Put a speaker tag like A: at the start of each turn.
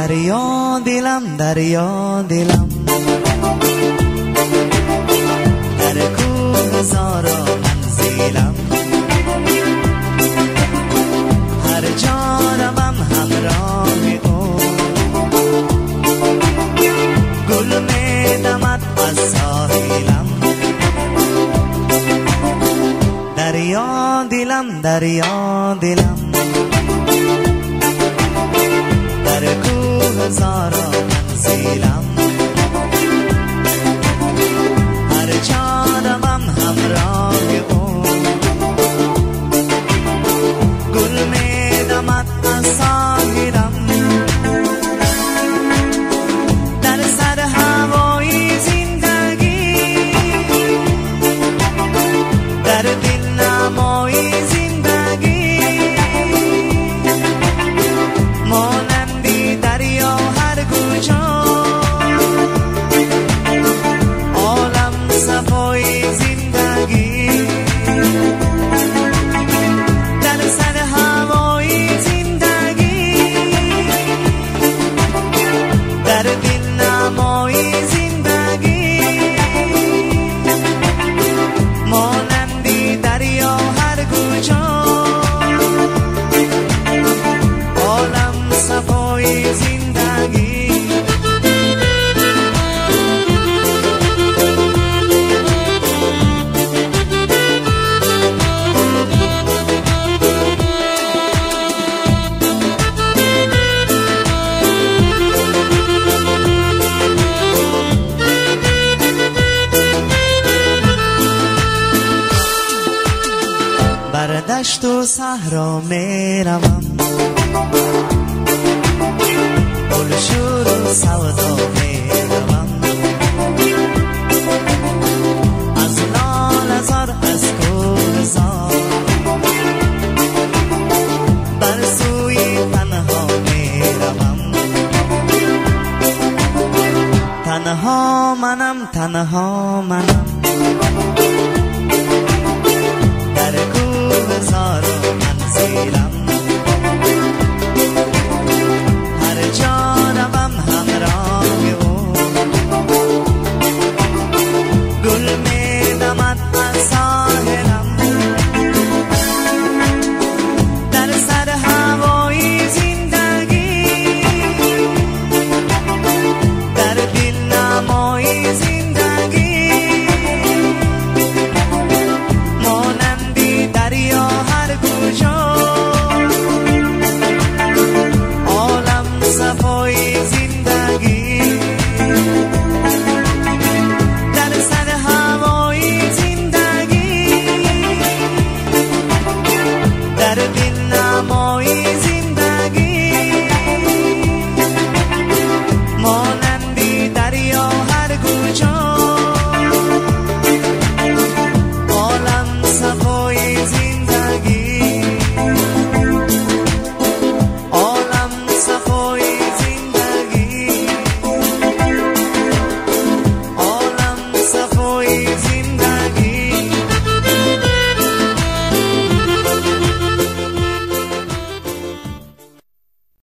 A: دریا دلم دریا دلم، در کوه زارا منزلم، هر جا روم همراه او، گل میدمد از ساحلم. دریا دلم دریا دلم، در کوه زارا منزلم، هر جا روم همراه او، گل میدمد از ساحلم. در سر هوای زندگی، در دل نمای زندگی، مانندی دریا هر کجا، عالم صفای زندگی. در سر هوای زندگی، در دل نمای زندگی، مانندی دریا هر کجا، عالم صفای زندگی. بر دشت و صحرا میروم، گل شور و سودا میروم، از لال زار از کوهزار، بر سوی تنها میروم. تنها منم تنها منم،